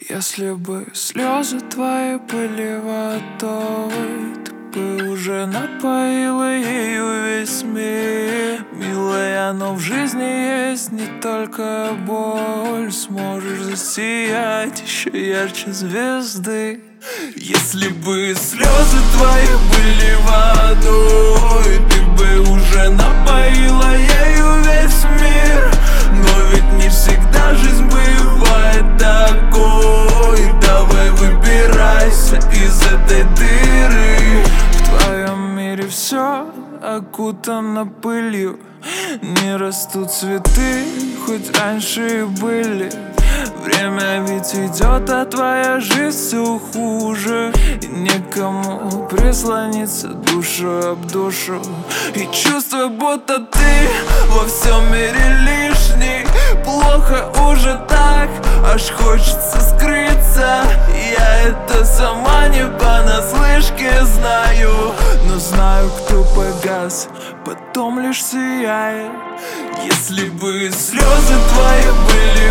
Если бы слезы твои были водой, ты бы уже напоила ею весь мир. Милая, но в жизни есть не только боль. Сможешь засиять еще ярче звезды. Если бы слезы твои были водой, ты бы уже напоила ею весь мир. Но ведь не всегда жизнь бывает такой. Давай выбирайся из этой дыры. В твоем мире все окутано пылью. Не растут цветы, хоть раньше и были. Время ведь идет, а твоя жизнь все хуже. И некому прислониться душу об душу. И чувство, будто ты во всем мире лишний. Плохо уже так, аж хочется скрыться. Я это сама не понаслышке знаю. Но знаю, кто погас, потом лишь сияет. Если бы слезы твои были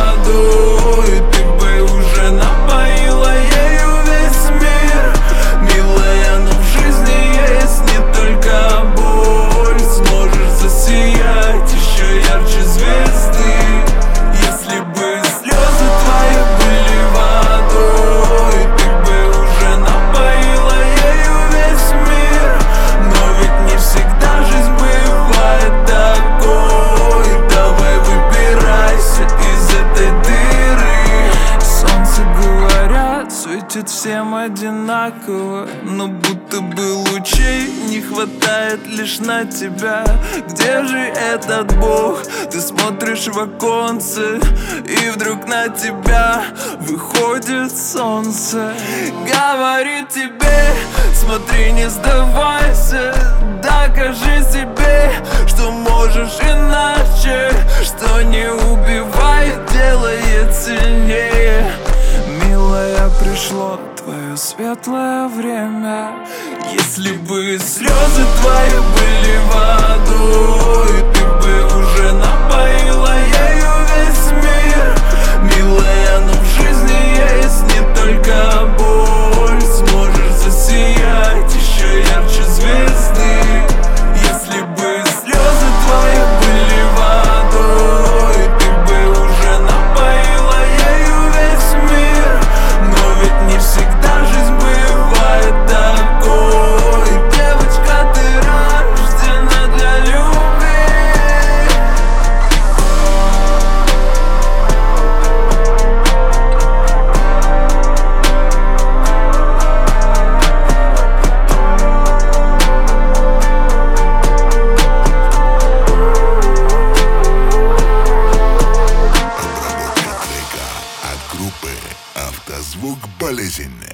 водой, ты бы уже напоила ею весь мир. Милая, но в жизни есть не только боль. Сможешь засиять еще ярче звезды. Если бы слезы твои были водой, ты бы уже напоила ею весь мир. Но ведь не всегда жизнь бывает такой. Давай выбирайся из этой дыры. Солнце, говорят, светит всем одинаково, но будто бы лучей не хватает лишь на тебя. Где же этот Бог? Ты смотришь в оконце, и вдруг на тебя выходит солнце. Говорит тебе: смотри, не сдавайся. Докажи себе, что можешь иначе. Что не убивает, делает сильнее. Милая, пришло твое светлое время. Если бы слезы твои были водой, ты бы уже напоила ею весь мир. Милая, но в жизни есть не только боль. Сможешь засиять еще ярче звезды. Если бы слезы твои были водой, ты бы уже напоила ею весь мир. Но ведь не всегда жизнь бывает такой. Девочка, ты рождена для любви. От группы «Автозвук болезненный».